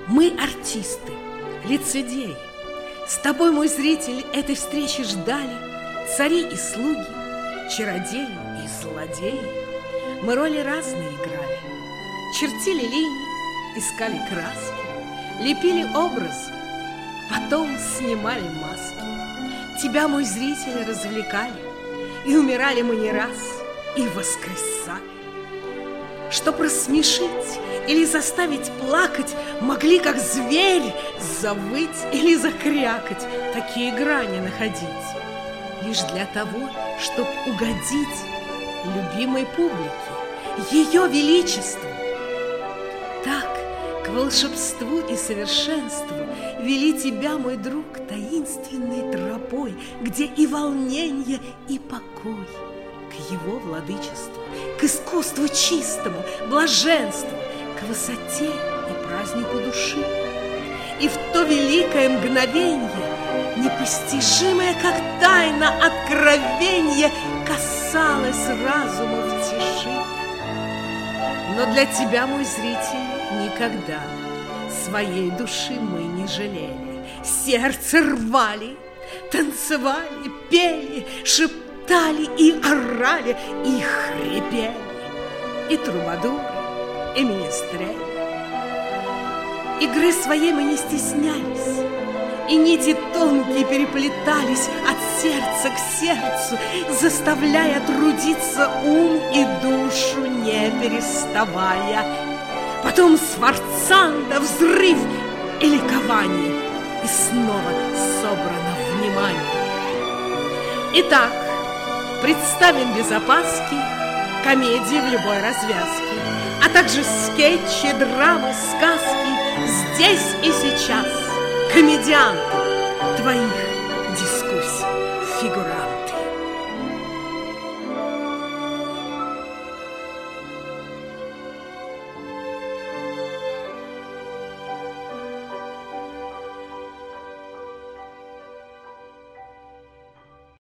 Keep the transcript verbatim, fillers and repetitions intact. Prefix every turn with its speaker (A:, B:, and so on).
A: Мы артисты, лицедеи. С тобой, мой зритель, этой встречи ждали цари и слуги, чародеи и злодеи. Мы роли разные играли, чертили линии, искали краски, лепили образы, потом снимали маски. Тебя, мой зритель, развлекали, и умирали мы не раз, и воскресали. Чтоб рассмешить или заставить плакать, могли, как зверь, завыть или закрякать, такие грани находить, лишь для того, чтоб угодить любимой публике, ее величеству. Так к волшебству и совершенству вели тебя, мой друг, таинственной тропой, где и волнение, и покой, к его владычеству, к искусству чистому, блаженству, к высоте и празднику души. И в то великое мгновенье, непостижимое, как тайна откровенье, касалось разума в тиши. Но для тебя, мой зритель, никогда своей души мы не жалели. Сердце рвали, танцевали, пели, шептали и орали, и хрипели, и трубадуры, и министрели. Игры своей мы не стеснялись, и нити тонкие переплетались от сердца к сердцу, заставляя трудиться ум и душу, не переставая. Потом сфорцанда, взрыв и ликование, и снова собрано внимание. Итак, представим без опаски комедии в любой развязке, а также скетчи, драмы, сказки здесь и сейчас. Комедианты твоих